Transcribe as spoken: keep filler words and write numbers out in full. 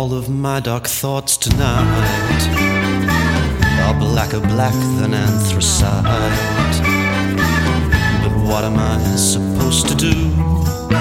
All of my dark thoughts tonight are blacker black than anthracite. But what am I supposed to do